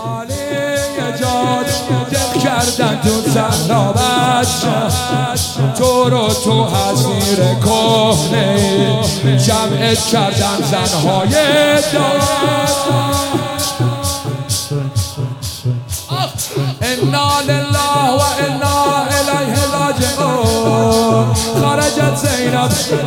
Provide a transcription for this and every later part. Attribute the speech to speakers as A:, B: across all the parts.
A: خالی جاد دق کردن تو صحرا بچه تو رو تو حصیر کهنه جمعت کردن زنهای دار انا لله و انا الیه راجعون خرجت زینب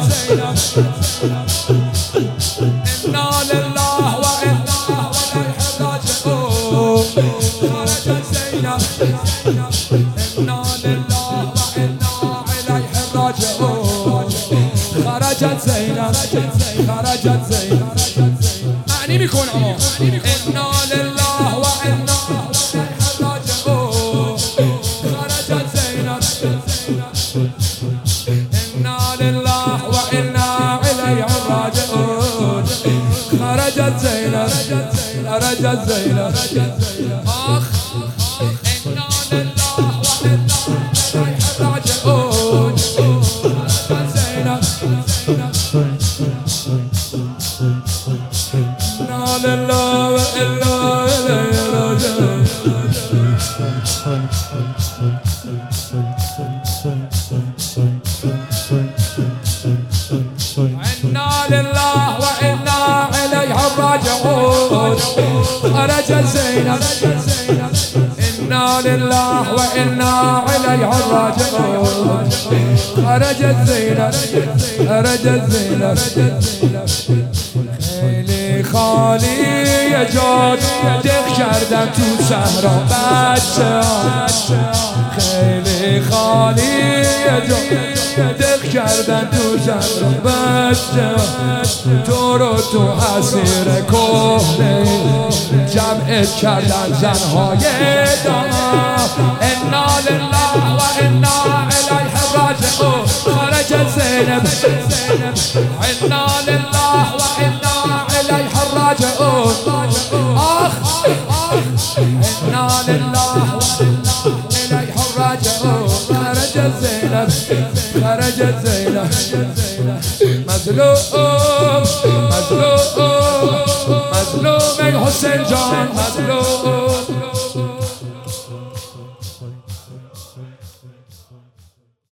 A: انا لله و انا الیه راجعون خرجت زینب انا لله و انا الیه راجعون خرجت زینب خرجت زینب معنی میکنه انا لله و انا خرجت زينب خرجت زينب آخ إنا لله وإنا إليه راجعون زينب إنا لله وإنا إليه راجعون إنا لله وإنا إليه راجعون خرجت زينب إنا لله وإنا إليه راجعون خرجت زينب خرجت زينب خیلی خالی جاد دق کردن تو صحرا بچه خیلی خالی جاد دق کردن تو صحرا بچه تو رو تو حصیر کهنه جمعت کردن زنهای دار انا لله و انا الیه راجعون خرجت زینب انا لله و انا الیه راجعون آخ انا لله و انا الیه راجعون خرجت زینب خرجت زینب مظلوم مظلوم مظلوم ای حسین جان مظلوم